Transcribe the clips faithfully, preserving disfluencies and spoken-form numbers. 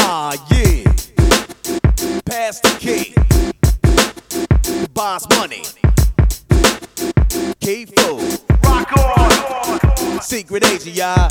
Ah, yeah. Pass the key. The boss money. Key food. Rock on. Secret agent, y'all.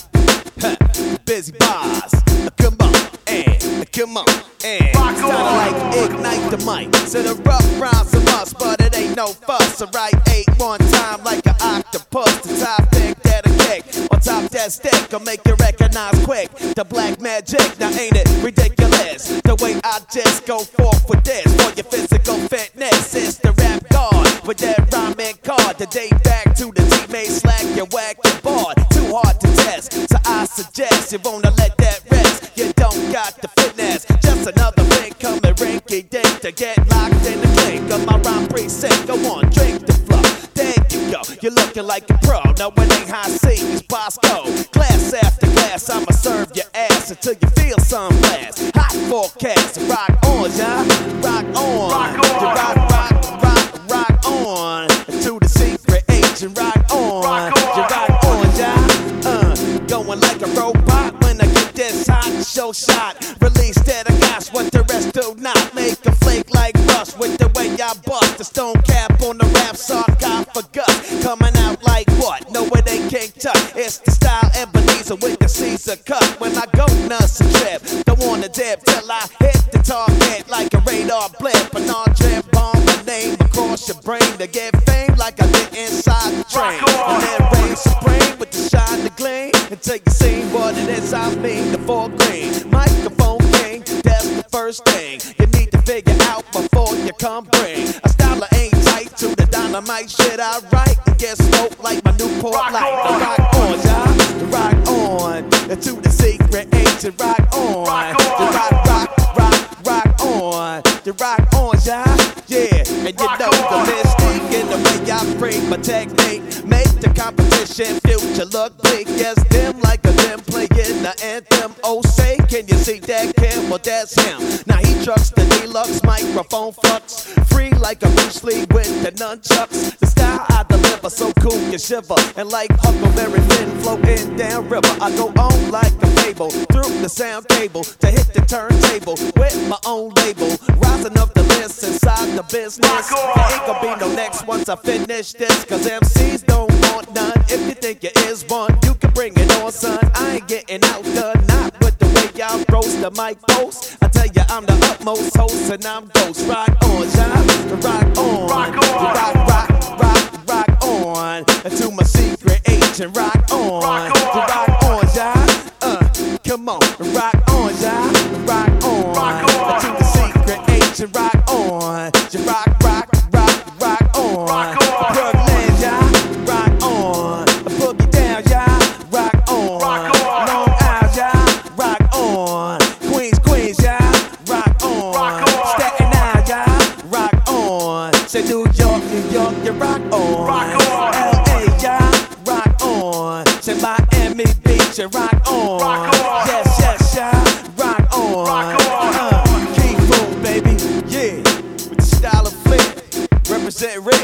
Huh. Busy boss. Come on, and come on, and Rock sound on. like ignite the mic. So the rough rhymes a must, but it ain't no fuss. I write eight one time like an octopus. The top thick that a kick. On top that stick, I'll make you recognize quick. The black magic, now ain't it ridiculous? The way I just go forth with this. For your physical fitness, it's the rap god. With that rhyming card, the date back to the teammate slack, you whack your board. Too hard to test, so I suggest you wanna let that rest. You don't got the fitness, just another thing coming rinky dink to get locked in the clink of my rhyme precinct. Go on, drink the flow. There you go, you're looking like a pro. No, it ain't high C, it's Bosco. Class after class, I'ma serve your ass until you feel some blast. Hot forecast, rock on, y'all. Rock on. Rock on. You rock, rock, rock, rock on. To the secret agent, rock on. Rock on. You rock on, y'all. Uh, going like a robot when I get this hot show shot. Release that I got what the rest do not. Make a flake like rust with the way I bust. The stone cap on the rap sarcophagus. Coming out like what? No, it ain't King Tut. It's the style Ebenezer with the Caesar cut. When I go nuts and trip, don't wanna dip till I hit the target like a radar blip. An on-trip bomb, my name across your brain to get fame like I did inside the train. Rock on. And then reign supreme with the shine, the gleam. Until you see what it is I mean, the four green. Microphone king, that's the first thing you need to figure out before you come bring. A style that ain't tight to the dynamite shit I write. And get smoked like my Newport Rock light. on. The rock on, y'all. Rock on. To the secret agent, rock on. Rock The on. rock, rock, rock, rock on. The rock on, y'all. Yeah, and you Rock know on. the mystique in the way I bring my technique. Make the competition future look bleak. Yes, them like a them playing the anthem. Oh, say, can you see that kid? Well, that's him. Now he trucks the deluxe microphone flux. Free like a Bruce Lee with the nunchucks. The style I deliver so cool you shiver. And like Huckleberry Finn floating down river, I go on like a fable through the sound cable to hit the turntable with my own label. Rising up the list inside the business. Rock on. There ain't gonna be no next once I finish this. Cause M Cs don't want none. If you think you is one, you can bring it on, son. I ain't getting outdone, not with the way y'all roast the mic post. I tell ya I'm the utmost host and I'm ghost. Rock on, y'all. Rock on. Rock on. Rock, rock, rock, rock on. To my secret agent, rock on. Rock on. Rock on, y'all. Uh, come on, rock on, y'all. Rock on. Rock on. To the secret agent, rock on. You rock, rock, rock, rock on. Rock on. Brooklyn, y'all. Rock on. Boogie down, y'all. Rock on. Rock on. Long Island, y'all. Rock on. Queens, Queens, y'all. Rock on. Rock on. Staten Island, y'all. Rock on. Say New York, New York, you rock on. Rock on. L A, y'all. Rock on. Say Miami Beach, you rock on. Rock on. Yes, yes, y'all. Rock on. Rock on. Uh, King Boom, baby. Yeah. With the style of flair. Represent real.